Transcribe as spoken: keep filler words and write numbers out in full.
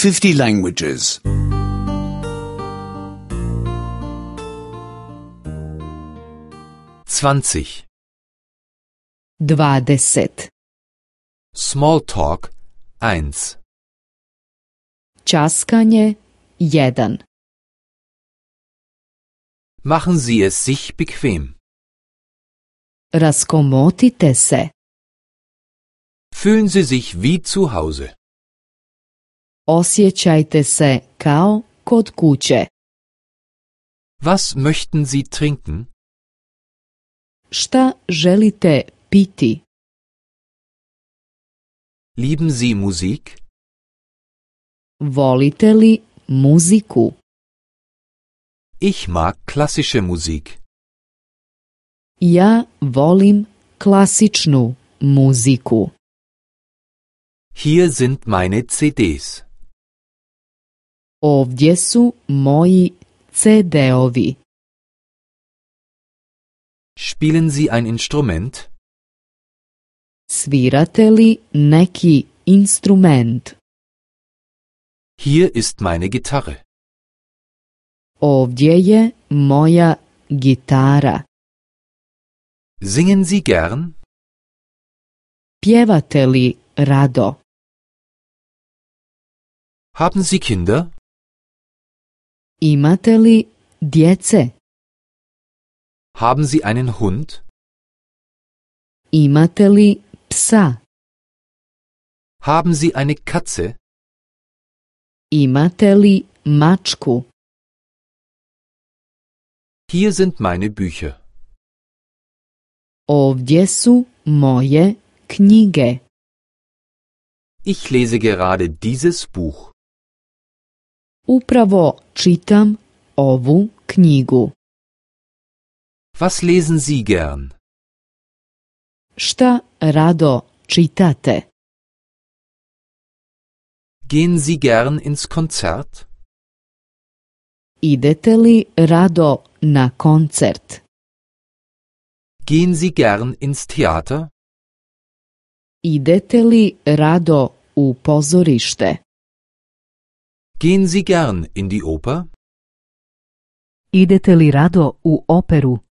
fifty languages. zwanzig. dvadeset. Small talk eins. Časkanje jedan. Machen Sie es sich bequem. Raskomotite se. Fühlen Sie sich wie zu Hause. Osjećajte se kao kod kuće. Was möchten Sie trinken? Šta želite piti? Lieben Sie Musik? Volite li muziku? Ich mag klassische Musik. Ja volim klasičnu muziku. Hier sind meine C Ds. Ovdje su moji ce de-ovi. Spielen Sie ein Instrument? Svirate li neki instrument? Hier ist meine Gitarre. Ovdje je moja gitara. Singen Sie gern? Pjevate li rado? Haben Sie Kinder? Imate li djece? Haben Sie einen Hund? Imate li psa? Haben Sie eine Katze? Imate li mačku? Hier sind meine Bücher. Ovdje su moje knjige. Ich lese gerade dieses Buch. Upravo čitam ovu knjigu. Was lesen Sie gern? Šta rado čitate? Gehen Sie gern ins Konzert? Idete li rado na koncert? Gehen Sie gern ins Theater? Idete li rado u pozorište? Gehen Sie gern in die Oper? Idete li rado u operu?